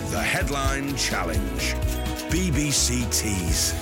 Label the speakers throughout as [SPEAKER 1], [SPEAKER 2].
[SPEAKER 1] The Headline Challenge. BBC Tees.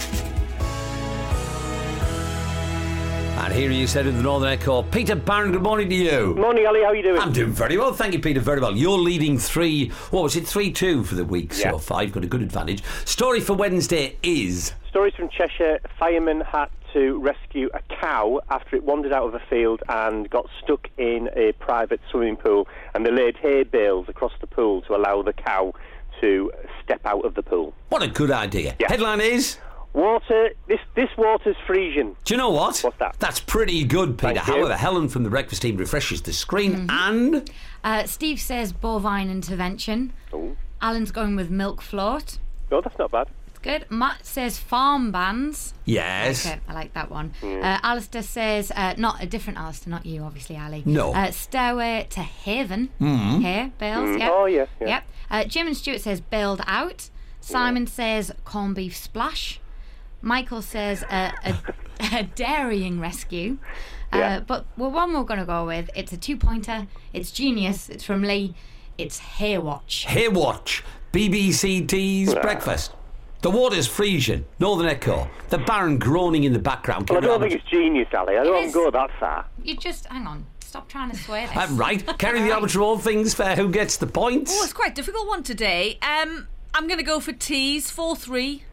[SPEAKER 2] And here you said in the Northern Echo, Peter Barron, good morning to you.
[SPEAKER 3] Morning, Ali, how are you doing?
[SPEAKER 2] I'm doing very well, thank you, Peter, very well. You're leading 3-2 for the week so far. You've got a good advantage. Story for Wednesday is...
[SPEAKER 3] Stories from Cheshire. Firemen had to rescue a cow after it wandered out of a field and got stuck in a private swimming pool, and they laid hay bales across the pool to allow the cow to step out of the pool.
[SPEAKER 2] What a good idea.
[SPEAKER 3] Yeah.
[SPEAKER 2] Headline is...
[SPEAKER 3] Water, this water's Frisian.
[SPEAKER 2] Do you know what?
[SPEAKER 3] What's that?
[SPEAKER 2] That's pretty good, Peter.
[SPEAKER 3] Thank you.
[SPEAKER 2] However, Helen from the breakfast team refreshes the screen and...
[SPEAKER 4] Steve says bovine intervention.
[SPEAKER 3] Oh.
[SPEAKER 4] Alan's going with milk float.
[SPEAKER 3] No, that's not bad.
[SPEAKER 4] It's good. Matt says farm bands.
[SPEAKER 2] Yes.
[SPEAKER 4] Okay, I like that one. Alistair says, not a different Alistair, not you, obviously, Ali.
[SPEAKER 2] No.
[SPEAKER 4] Stairway to Haven. Here, Bales. Yep.
[SPEAKER 3] Oh, yeah.
[SPEAKER 4] Yep. Jim and Stuart says bailed out. Simon says corned beef splash. Michael says a dairying rescue. But one we're going to go with. It's a 2-pointer. It's genius. It's from Lee. It's Haywatch.
[SPEAKER 2] Haywatch. BBC Tees breakfast. The water's Frisian. Northern Echo. The Baron groaning in the background.
[SPEAKER 3] Well, I don't think it's genius, Ali. I don't go that far.
[SPEAKER 4] You just, hang on. Stop trying to sway this.
[SPEAKER 2] Right. Kerry, the arbiter of all things fair. Who gets the points?
[SPEAKER 5] Oh, it's quite a difficult one today. I'm going to go for Tees, 4-3.